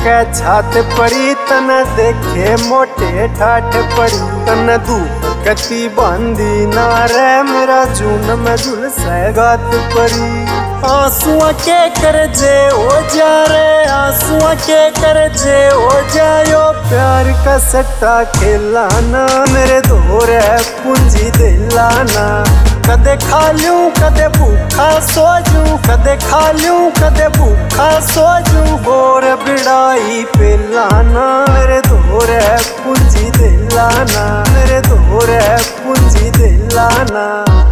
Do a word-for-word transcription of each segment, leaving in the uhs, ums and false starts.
के छात पड़ी तन देखे मोटे ठाठ पड़ी तन धूप कती बांधी ना रे मेरा जून में झुल सगात पड़ी। आंसुआ के कर जे हो जा रे आंसुआ के कर जे हो जायो प्यार का सट्टा खेलाना मेरे दोरे पूंजी दिलाना। कदे खा लूं कदे भूखा सो जूं कदे खा लूं कदे भूखा सो जूं बोर बिड़ाई पिलाना मेरे दोरे पूंजी दिलाना मेरे दोरे पूंजी दिलाना।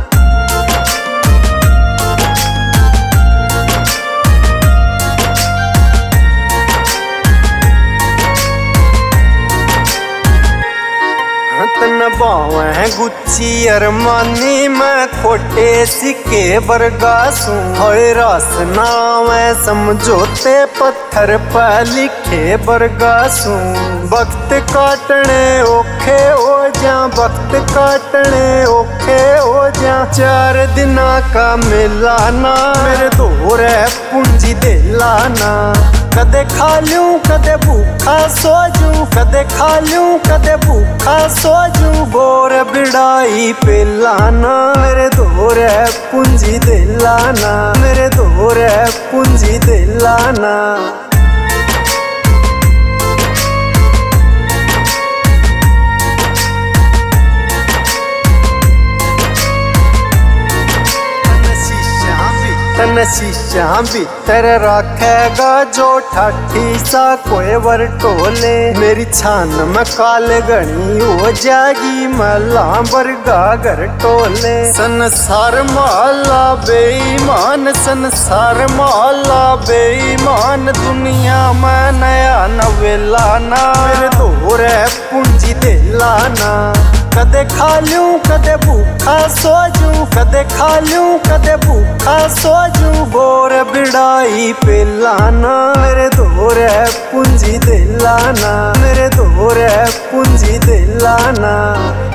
तन बावे गुच्ची अरमानी में खोटे सिक्के बरगासू होए रास नावे समझोते पत्थर पर लिखे बरगासू। वक्त काटने ओखे हो जा वक्त काटने ओखे हो जा चार दिना का मिलाना मेरे दोरे पूंजी दिलाना। कदे खा लूं कदे भूखा सो जूं कदे खा लूं कदे भूखा सो जूं बोर बिड़ाई पिलाना मेरे दोरे पूंजी दिलाना मेरे दोरे पूंजी दिलाना। तन शीशा भीतर रखेगा जो ठाठी सा कोई वर टोले मेरी छान में काल गणी हो जाएगी मला बरगा घर टोले। संसार माला बेईमान संसार माला बेईमान दुनिया में नया नवेलाना मेरे दोरे पूंजी दिलाना। कदे खा लूं कदे भूखा सो जूं कदे खा लूं कदे भूखा सो जूं बोर बिड़ाई पिलाना मेरे दोरे पूंजी दिलाना मेरे दोरे पूंजी दिलाना।